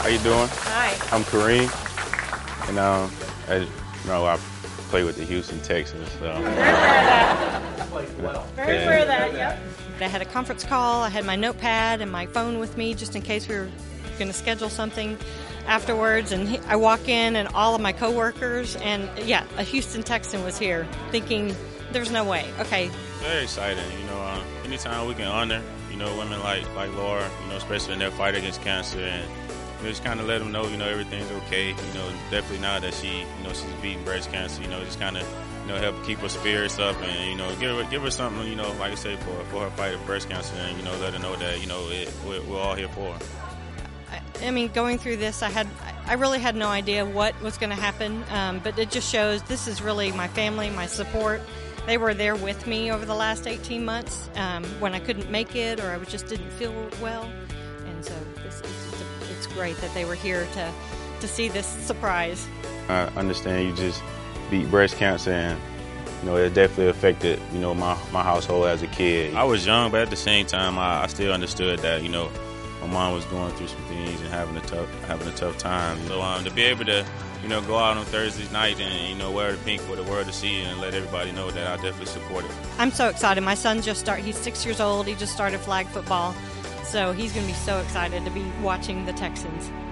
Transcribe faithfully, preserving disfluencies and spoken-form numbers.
How you doing? Hi. I'm Kareem, and um, I, you know, I play with the Houston Texans. So. Very aware of that. Well. Very Yeah. aware of that, yep. I had a conference call, I had my notepad and my phone with me just in case we were going to schedule something afterwards, and he, I walk in and all of my coworkers, and yeah, a Houston Texan was here, thinking there's no way. Okay. Very exciting, you know, uh, anytime we can honor, you know, women like, like Laura, you know, especially in their fight against cancer, and you know, just kind of let them know, you know, everything's okay, you know, definitely now that she, you know, she's beating breast cancer, you know, just kind of, you know, help keep her spirits up, and, you know, give her, give her something, you know, like I say, for, for her fight of breast cancer, and, you know, let her know that, you know, it, we're, we're all here for her. I, I mean, going through this, I had, I really had no idea what was going to happen, um, but it just shows this is really my family, my support. They were there with me over the last eighteen months um, when I couldn't make it or I just didn't feel well. And so this is just a, it's great that they were here to, to see this surprise. I understand you just beat breast cancer, and you know it definitely affected you know my, my household as a kid. I was young, but at the same time, I, I still understood that, you know, my mom was going through some things and having a tough having a tough time. So um, to be able to, you know, go out on Thursday night and, you know, wear the pink for the world to see and let everybody know that I definitely support it. I'm so excited. My son just started, he's six years old. He just started flag football. So he's going to be so excited to be watching the Texans.